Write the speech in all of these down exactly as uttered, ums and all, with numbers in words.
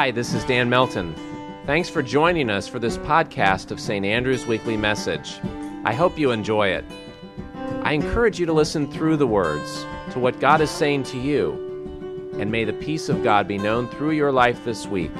Hi, this is Dan Melton. Thanks for joining us for this podcast of Saint Andrew's Weekly Message. I hope you enjoy it. I encourage you to listen through the words to what God is saying to you, and may the peace of God be known through your life this week.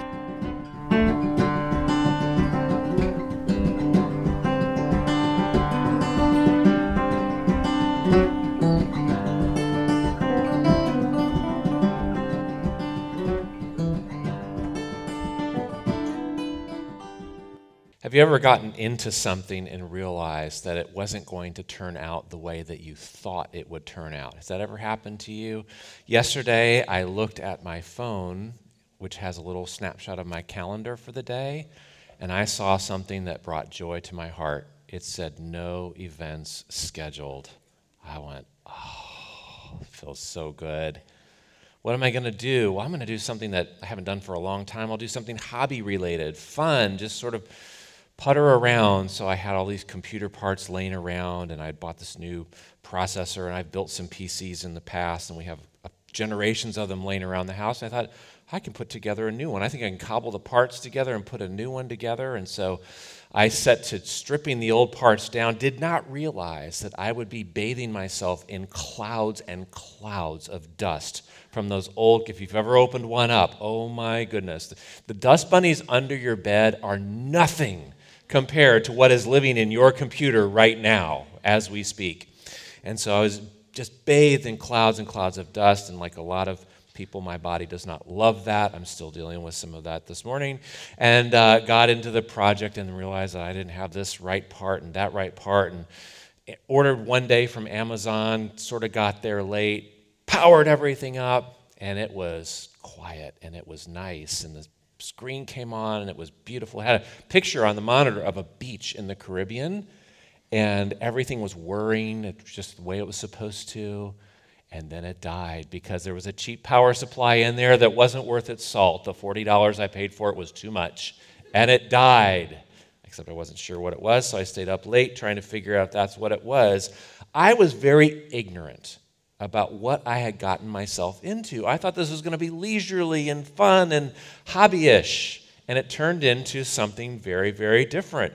Have you ever gotten into something and realized that it wasn't going to turn out the way that you thought it would turn out? Has that ever happened to you? Yesterday, I looked at my phone, which has a little snapshot of my calendar for the day, and I saw something that brought joy to my heart. It said, no events scheduled. I went, oh, it feels so good. What am I going to do? Well, I'm going to do something that I haven't done for a long time. I'll do something hobby-related, fun, just sort of putter around. So I had all these computer parts laying around, and I bought this new processor, and I've built some P Cs in the past, and we have uh, generations of them laying around the house. And I thought, I can put together a new one. I think I can cobble the parts together and put a new one together. And so I set to stripping the old parts down, did not realize that I would be bathing myself in clouds and clouds of dust from those old, if you've ever opened one up, oh my goodness. The dust bunnies under your bed are nothing compared to what is living in your computer right now as we speak. And so I was just bathed in clouds and clouds of dust, and like a lot of people, my body does not love that. I'm still dealing with some of that this morning. And uh, got into the project and realized that I didn't have this right part and that right part, and ordered one day from Amazon, sort of got there late, powered everything up, and it was quiet and it was nice, and the screen came on and it was beautiful. It had a picture on the monitor of a beach in the Caribbean, and everything was whirring. It was just the way it was supposed to. And then it died because there was a cheap power supply in there that wasn't worth its salt. The forty dollars I paid for it was too much. And it died. Except I wasn't sure what it was, so I stayed up late trying to figure out if that's what it was. I was very ignorant about what I had gotten myself into. I thought this was going to be leisurely and fun and hobbyish, and it turned into something very, very different.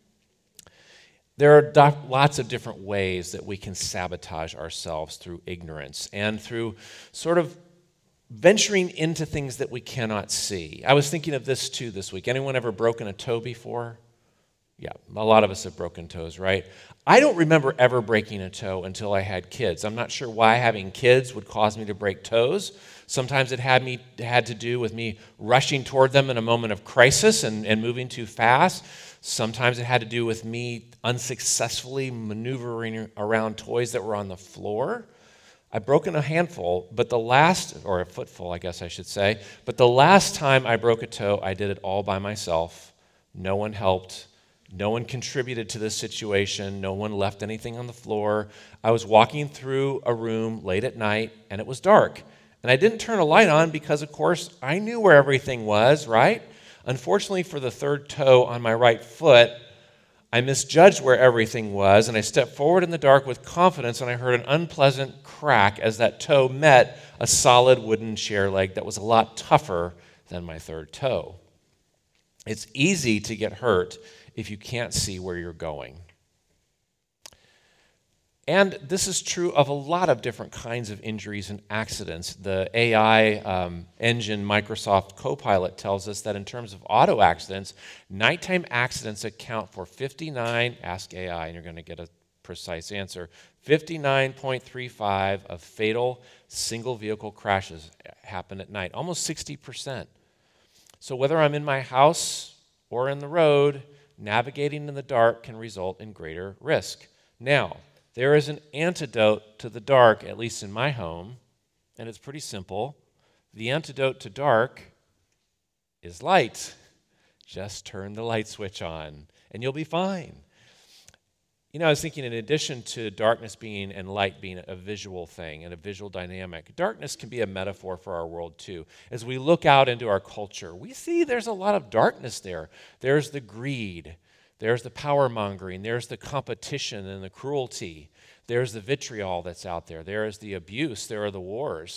There are do- lots of different ways that we can sabotage ourselves through ignorance and through sort of venturing into things that we cannot see. I was thinking of this too this week. Anyone ever broken a toe before? Yeah, a lot of us have broken toes, right? I don't remember ever breaking a toe until I had kids. I'm not sure why having kids would cause me to break toes. Sometimes it had me had to do with me rushing toward them in a moment of crisis and, and moving too fast. Sometimes it had to do with me unsuccessfully maneuvering around toys that were on the floor. I've broken a handful, but the last, or a footful, I guess I should say, but the last time I broke a toe, I did it all by myself. No one helped. No one contributed to this situation. No one left anything on the floor. I was walking through a room late at night, and it was dark. And I didn't turn a light on because, of course, I knew where everything was, right? Unfortunately, for the third toe on my right foot, I misjudged where everything was, and I stepped forward in the dark with confidence, and I heard an unpleasant crack as that toe met a solid wooden chair leg that was a lot tougher than my third toe. It's easy to get hurt if you can't see where you're going. And this is true of a lot of different kinds of injuries and accidents. The A I um, engine Microsoft Copilot tells us that in terms of auto accidents, nighttime accidents account for fifty-nine, ask A I and you're going to get a precise answer, fifty-nine point three five of fatal single vehicle crashes happen at night, almost sixty percent. So whether I'm in my house or in the road, navigating in the dark can result in greater risk. Now, there is an antidote to the dark, at least in my home, and it's pretty simple. The antidote to dark is light. Just turn the light switch on, and you'll be fine. You know, I was thinking in addition to darkness being and light being a visual thing and a visual dynamic, darkness can be a metaphor for our world too. As we look out into our culture, we see there's a lot of darkness there. There's the greed. There's the power mongering. There's the competition and the cruelty. There's the vitriol that's out there. There is the abuse. There are the wars.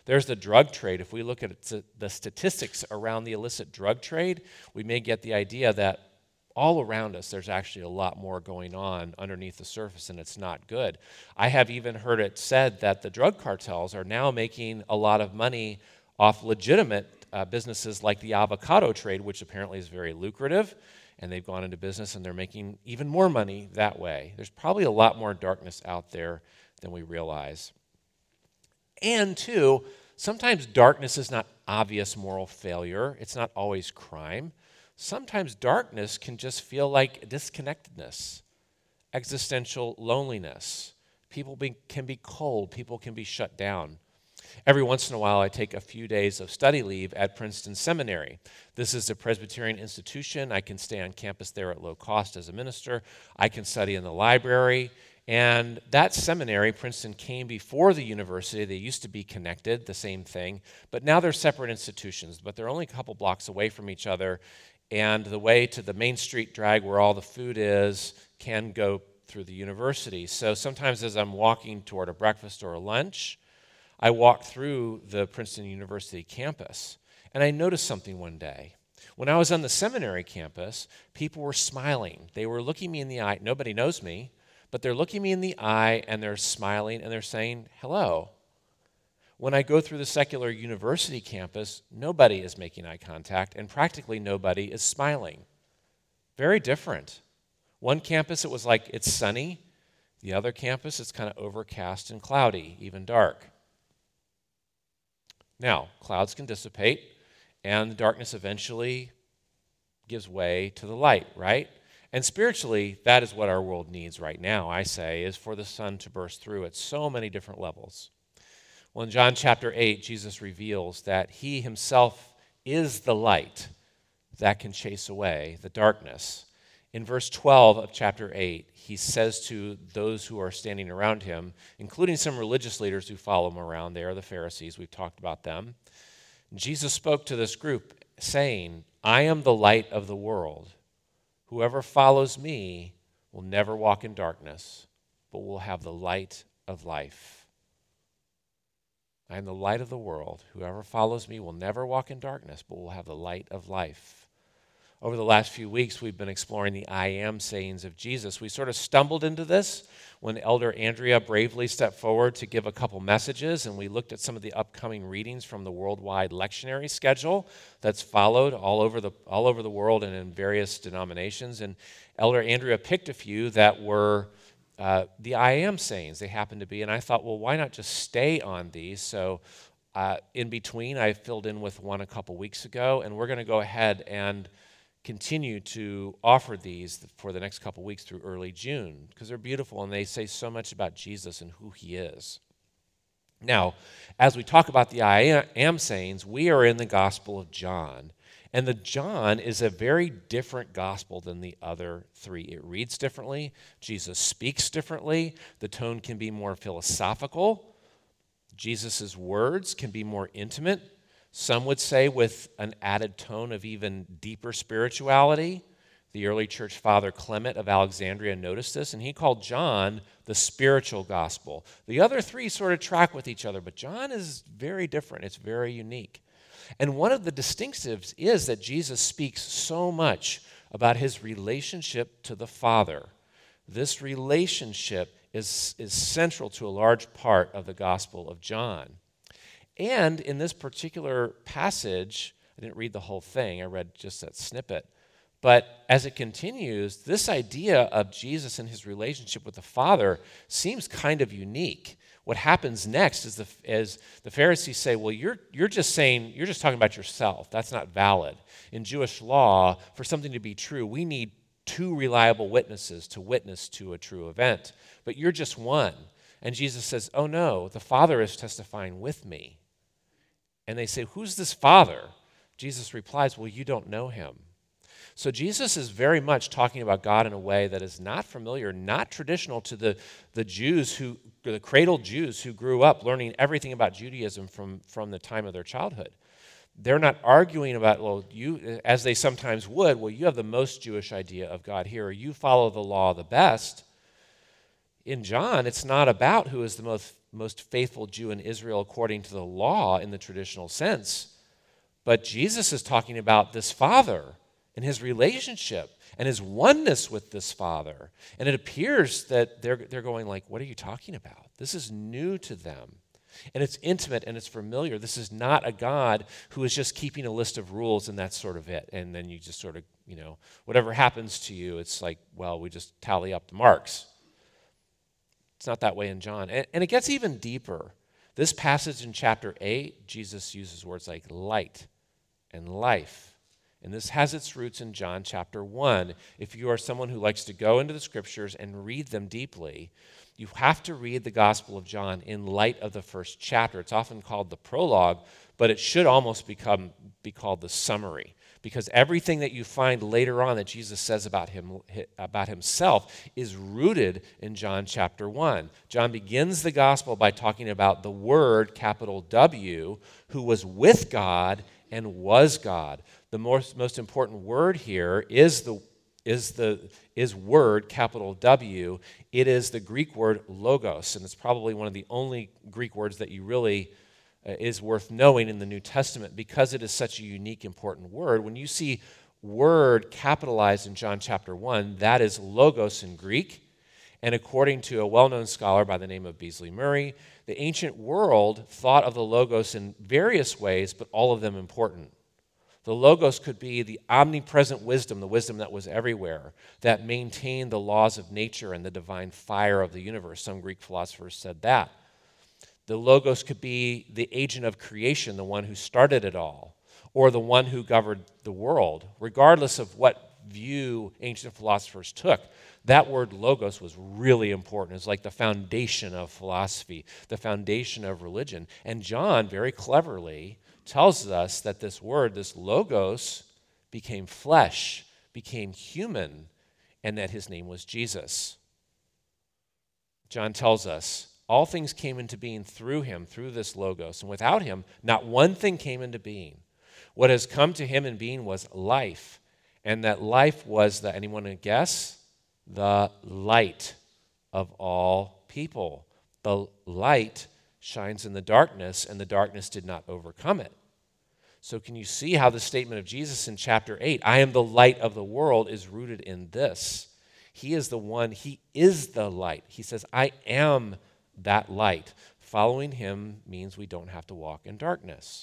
There's the drug trade. If we look at the statistics around the illicit drug trade, we may get the idea that all around us there's actually a lot more going on underneath the surface, and it's not good. I have even heard it said that the drug cartels are now making a lot of money off legitimate uh, businesses like the avocado trade, which apparently is very lucrative, and they've gone into business and they're making even more money that way. There's probably a lot more darkness out there than we realize. And two, sometimes darkness is not obvious moral failure. It's not always crime. Sometimes darkness can just feel like disconnectedness, existential loneliness. People be, can be cold. People can be shut down. Every once in a while, I take a few days of study leave at Princeton Seminary. This is a Presbyterian institution. I can stay on campus there at low cost as a minister. I can study in the library. And that seminary, Princeton, came before the university. They used to be connected, the same thing. But now they're separate institutions, but they're only a couple blocks away from each other. And the way to the Main Street drag where all the food is can go through the university. So sometimes as I'm walking toward a breakfast or a lunch, I walk through the Princeton University campus, and I noticed something one day. When I was on the seminary campus, people were smiling. They were looking me in the eye. Nobody knows me, but they're looking me in the eye, and they're smiling, and they're saying, hello. When I go through the secular university campus, nobody is making eye contact, and practically nobody is smiling. Very different. One campus, it was like it's sunny. The other campus, it's kind of overcast and cloudy, even dark. Now, clouds can dissipate, and the darkness eventually gives way to the light, right? And spiritually, that is what our world needs right now, I say, is for the sun to burst through at so many different levels. Well, in John chapter eight, Jesus reveals that he himself is the light that can chase away the darkness. In verse twelve of chapter eight, he says to those who are standing around him, including some religious leaders who follow him around, they are the Pharisees, we've talked about them. Jesus spoke to this group saying, I am the light of the world. Whoever follows me will never walk in darkness, but will have the light of life. I am the light of the world. Whoever follows me will never walk in darkness, but will have the light of life. Over the last few weeks, we've been exploring the I am sayings of Jesus. We sort of stumbled into this when Elder Andrea bravely stepped forward to give a couple messages, and we looked at some of the upcoming readings from the worldwide lectionary schedule that's followed all over the all over the world and in various denominations. And Elder Andrea picked a few that were uh, the I am sayings. They happened to be, and I thought, well, why not just stay on these? So uh, in between, I filled in with one a couple weeks ago, and we're going to go ahead and continue to offer these for the next couple weeks through early June because they're beautiful and they say so much about Jesus and who he is. Now, as we talk about the I am sayings, we are in the Gospel of John. And the John is a very different gospel than the other three. It reads differently. Jesus speaks differently. The tone can be more philosophical. Jesus' words can be more intimate. Some would say with an added tone of even deeper spirituality. The early church father Clement of Alexandria noticed this, and he called John the spiritual gospel. The other three sort of track with each other, but John is very different. It's very unique. And one of the distinctives is that Jesus speaks so much about his relationship to the Father. This relationship is, is central to a large part of the Gospel of John. And in this particular passage, I didn't read the whole thing, I read just that snippet, but as it continues, this idea of Jesus and his relationship with the Father seems kind of unique. What happens next is the, is the Pharisees say, well, you're, you're just saying, you're just talking about yourself. That's not valid. In Jewish law, for something to be true, we need two reliable witnesses to witness to a true event, but you're just one. And Jesus says, oh no, the Father is testifying with me. And they say, who's this Father? Jesus replies, well, you don't know him. So Jesus is very much talking about God in a way that is not familiar, not traditional to the, the Jews who, the cradled Jews who grew up learning everything about Judaism from, from the time of their childhood. They're not arguing about, well, you, as they sometimes would, well, you have the most Jewish idea of God here, or you follow the law the best. In John, it's not about who is the most, most faithful Jew in Israel according to the law in the traditional sense, but Jesus is talking about this Father and his relationship and his oneness with this Father. And it appears that they're, they're going like, what are you talking about? This is new to them. And it's intimate and it's familiar. This is not a God who is just keeping a list of rules and that's sort of it. And then you just sort of, you know, whatever happens to you, it's like, well, we just tally up the marks. It's not that way in John. And, and it gets even deeper. This passage in chapter eight, Jesus uses words like light and life. And this has its roots in John chapter one. If you are someone who likes to go into the scriptures and read them deeply, you have to read the Gospel of John in light of the first chapter. It's often called the prologue, but it should almost become be called the summary, because everything that you find later on that Jesus says about him about himself is rooted in John chapter one. John begins the Gospel by talking about the Word, capital W, who was with God and was God. The most, most important word here is the is the is word, capital W. It is the Greek word logos, and it's probably one of the only Greek words that you really uh, is worth knowing in the New Testament because it is such a unique, important word. When you see word capitalized in John chapter one, that is logos in Greek. And according to a well-known scholar by the name of Beasley Murray, the ancient world thought of the logos in various ways, but all of them important. The logos could be the omnipresent wisdom, the wisdom that was everywhere, that maintained the laws of nature and the divine fire of the universe. Some Greek philosophers said that. The logos could be the agent of creation, the one who started it all, or the one who governed the world. Regardless of what view ancient philosophers took, that word logos was really important. It's like the foundation of philosophy, the foundation of religion. And John, very cleverly, tells us that this word, this logos, became flesh, became human, and that his name was Jesus. John tells us all things came into being through him, through this logos, and without him, not one thing came into being. What has come to him in being was life, and that life was the, anyone to guess? The light of all people. The light shines in the darkness, and the darkness did not overcome it. So can you see how the statement of Jesus in chapter eight, I am the light of the world, is rooted in this? He is the one, he is the light. He says, I am that light. Following him means we don't have to walk in darkness.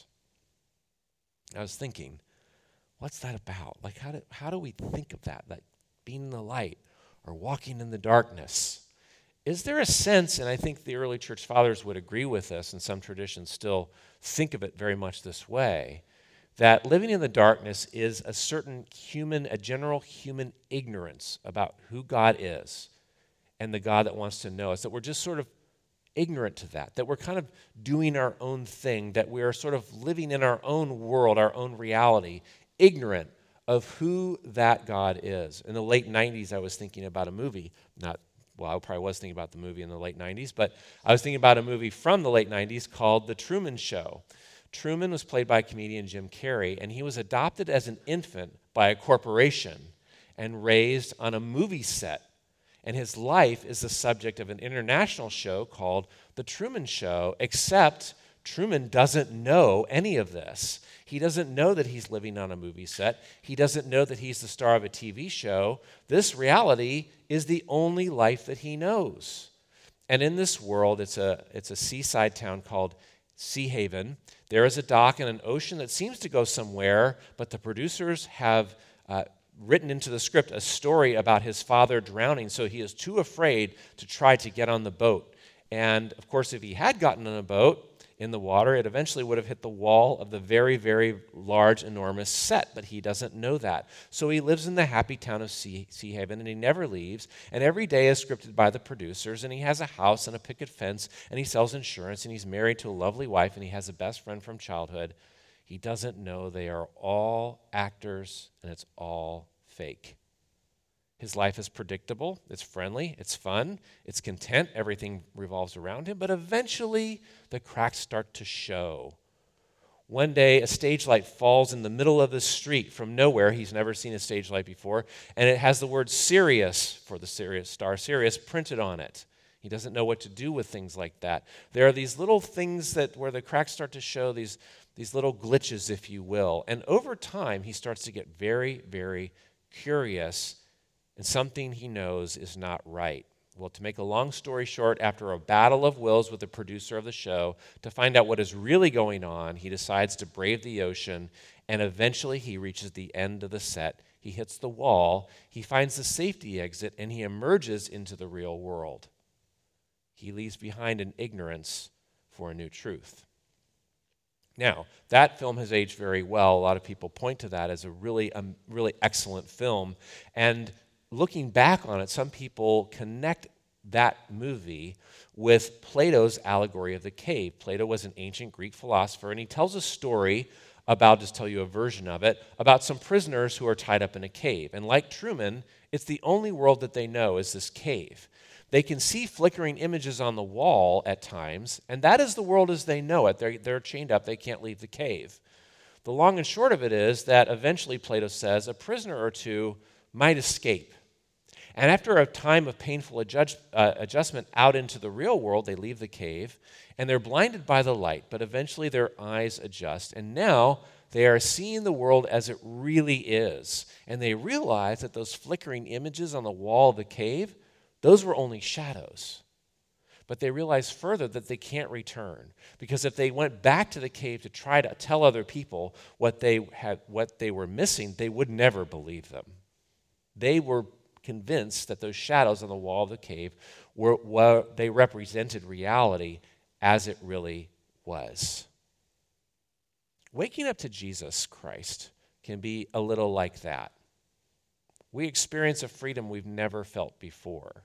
I was thinking, what's that about? Like, how do, how do we think of that, like being in the light or walking in the darkness? Is there a sense, and I think the early church fathers would agree with us, and some traditions still think of it very much this way, that living in the darkness is a certain human, a general human ignorance about who God is and the God that wants to know us, that we're just sort of ignorant to that, that we're kind of doing our own thing, that we're sort of living in our own world, our own reality, ignorant of who that God is. In the late nineties, I was thinking about a movie, not Well, I probably was thinking about the movie in the late nineties, but I was thinking about a movie from the late nineties called The Truman Show. Truman was played by comedian Jim Carrey, and he was adopted as an infant by a corporation and raised on a movie set. And his life is the subject of an international show called The Truman Show, except Truman doesn't know any of this. He doesn't know that he's living on a movie set. He doesn't know that he's the star of a T V show. This reality is the only life that he knows. And in this world, it's a, it's a seaside town called Sea Haven. There is a dock and an ocean that seems to go somewhere, but the producers have uh, written into the script a story about his father drowning, so he is too afraid to try to get on the boat. And, of course, if he had gotten on a boat in the water, it eventually would have hit the wall of the very, very large, enormous set, but he doesn't know that. So he lives in the happy town of Sea, Sea Haven, and he never leaves, and every day is scripted by the producers, and he has a house and a picket fence, and he sells insurance, and he's married to a lovely wife, and he has a best friend from childhood. He doesn't know they are all actors, and it's all fake. His life is predictable, it's friendly, it's fun, it's content, everything revolves around him, but eventually the cracks start to show. One day, a stage light falls in the middle of the street from nowhere. He's never seen a stage light before, and it has the word Sirius, for the Sirius star Sirius, printed on it. He doesn't know what to do with things like that. There are these little things that where the cracks start to show, these, these little glitches, if you will. And over time, he starts to get very, very curious, and something he knows is not right. Well, to make a long story short, after a battle of wills with the producer of the show, to find out what is really going on, he decides to brave the ocean, and eventually he reaches the end of the set. He hits the wall, he finds the safety exit, and he emerges into the real world. He leaves behind an ignorance for a new truth. Now, that film has aged very well. A lot of people point to that as a really, um, really excellent film. And looking back on it, some people connect that movie with Plato's allegory of the cave. Plato was an ancient Greek philosopher, and he tells a story about, I'll just tell you a version of it, about some prisoners who are tied up in a cave. And like Truman, it's the only world that they know is this cave. They can see flickering images on the wall at times, and that is the world as they know it. They're, they're chained up. They can't leave the cave. The long and short of it is that eventually, Plato says, a prisoner or two might escape. And after a time of painful adjust, uh, adjustment out into the real world, they leave the cave, and they're blinded by the light, but eventually their eyes adjust, and now they are seeing the world as it really is. And they realize that those flickering images on the wall of the cave, those were only shadows. But they realize further that they can't return, because if they went back to the cave to try to tell other people what they had, what they were missing, they would never believe them. They were convinced that those shadows on the wall of the cave were, were they represented reality as it really was. Waking up to Jesus Christ can be a little like that. We experience a freedom we've never felt before.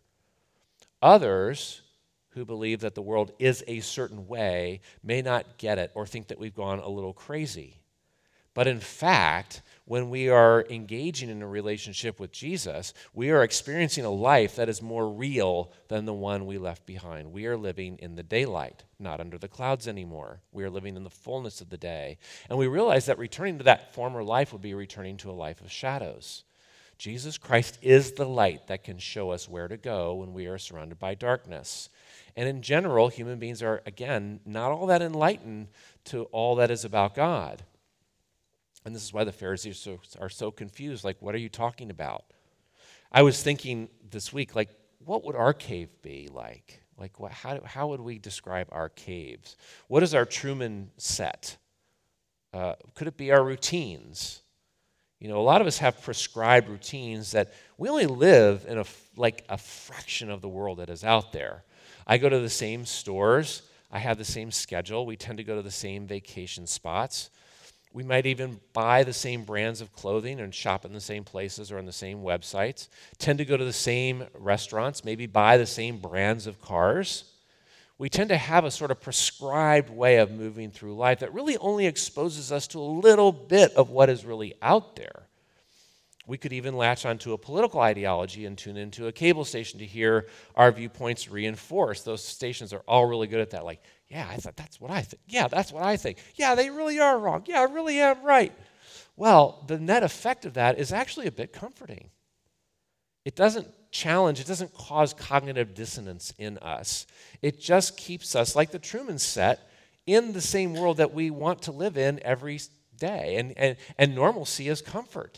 Others who believe that the world is a certain way may not get it or think that we've gone a little crazy. But in fact, when we are engaging in a relationship with Jesus, we are experiencing a life that is more real than the one we left behind. We are living in the daylight, not under the clouds anymore. We are living in the fullness of the day. And we realize that returning to that former life would be returning to a life of shadows. Jesus Christ is the light that can show us where to go when we are surrounded by darkness. And in general, human beings are, again, not all that enlightened to all that is about God. And this is why the Pharisees are so, are so confused. Like, what are you talking about? I was thinking this week, like, what would our cave be like? Like, what, how, how would we describe our caves? What is our Truman set? Uh, could it be our routines? You know, a lot of us have prescribed routines that we only live in a, like a fraction of the world that is out there. I go to the same stores. I have the same schedule. We tend to go to the same vacation spots. We might even buy the same brands of clothing and shop in the same places or on the same websites, tend to go to the same restaurants, maybe buy the same brands of cars. We tend to have a sort of prescribed way of moving through life that really only exposes us to a little bit of what is really out there. We could even latch onto a political ideology and tune into a cable station to hear our viewpoints reinforced. Those stations are all really good at that, like, yeah, I thought that's what I think. Yeah, that's what I think. Yeah, they really are wrong. Yeah, I really am right. Well, the net effect of that is actually a bit comforting. It doesn't challenge, it doesn't cause cognitive dissonance in us. It just keeps us, like the Truman set, in the same world that we want to live in every day. And, and, and normalcy is comfort.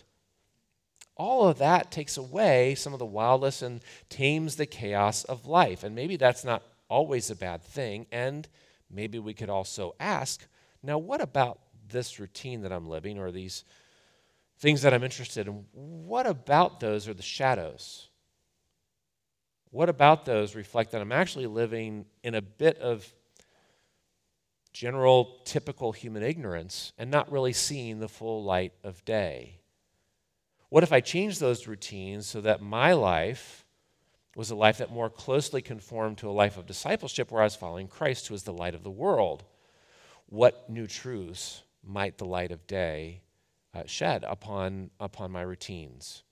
All of that takes away some of the wildness and tames the chaos of life. And maybe that's not always a bad thing. And maybe we could also ask, now what about this routine that I'm living, or these things that I'm interested in? What about those are the shadows? What about those reflect that I'm actually living in a bit of general, typical human ignorance and not really seeing the full light of day? What if I changed those routines so that my life was a life that more closely conformed to a life of discipleship where I was following Christ, who is the light of the world? What new truths might the light of day uh, shed upon, upon my routines?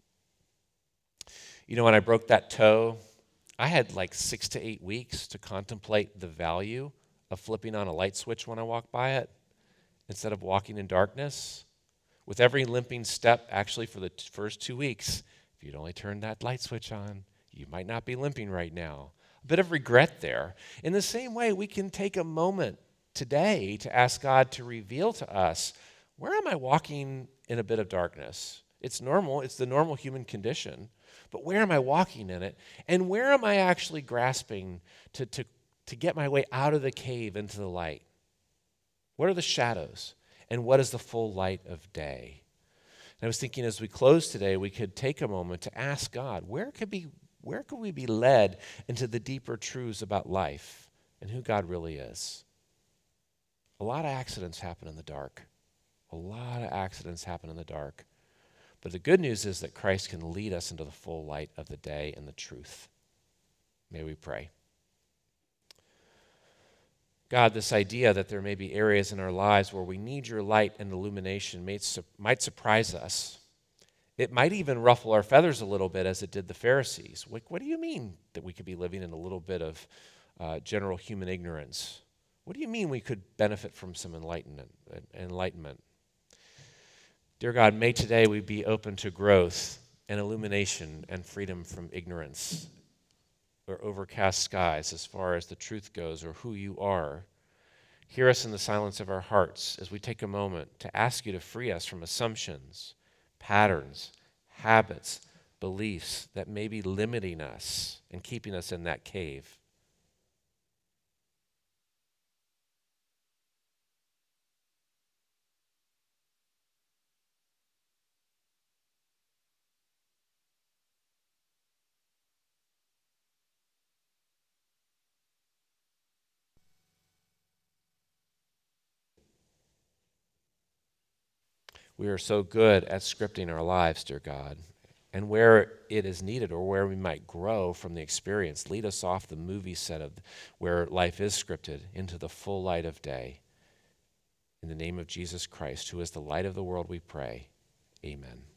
You know, when I broke that toe, I had like six to eight weeks to contemplate the value of flipping on a light switch when I walked by it instead of walking in darkness. With every limping step, actually for the t- first two weeks, if you'd only turned that light switch on, you might not be limping right now. a bit of regret there. In the same way, we can take a moment today to ask God to reveal to us, where am I walking in a bit of darkness? It's normal. It's the normal human condition. But where am I walking in it? And where am I actually grasping to, to, to get my way out of the cave into the light? What are the shadows? And what is the full light of day? And I was thinking as we close today, we could take a moment to ask God, where could be, where could we be led into the deeper truths about life and who God really is? A lot of accidents happen in the dark. A lot of accidents happen in the dark. But the good news is that Christ can lead us into the full light of the day and the truth. May we pray. God, this idea that there may be areas in our lives where we need your light and illumination might, su- might surprise us. It might even ruffle our feathers a little bit as it did the Pharisees. Like, what do you mean that we could be living in a little bit of uh, general human ignorance? What do you mean we could benefit from some enlightenment? enlightenment? Dear God, may today we be open to growth and illumination and freedom from ignorance or overcast skies as far as the truth goes or who you are. Hear us in the silence of our hearts as we take a moment to ask you to free us from assumptions, patterns, habits, beliefs that may be limiting us and keeping us in that cave. We are so good at scripting our lives, dear God. And where it is needed or where we might grow from the experience, lead us off the movie set of where life is scripted into the full light of day. In the name of Jesus Christ, who is the light of the world, we pray. Amen.